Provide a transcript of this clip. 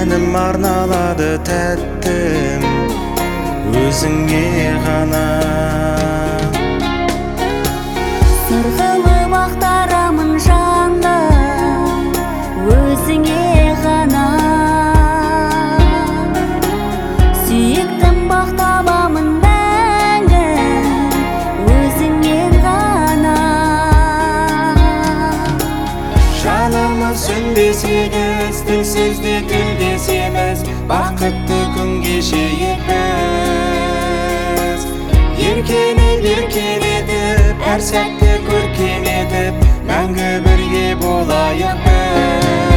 әнім арналады тәттім өзіңе ғана. Сырғылып ақтарамын жанды өзіңе ғана. Сүйіктім бақ табамын мәңгі өзіңнен ғана. Жанымыз сөнбесе де тілсіз де тілдесеміз, бақытты күн кешейік біз. Еркелетіп әр сәтті көркем етіп, мәңгі бірге болайық біз.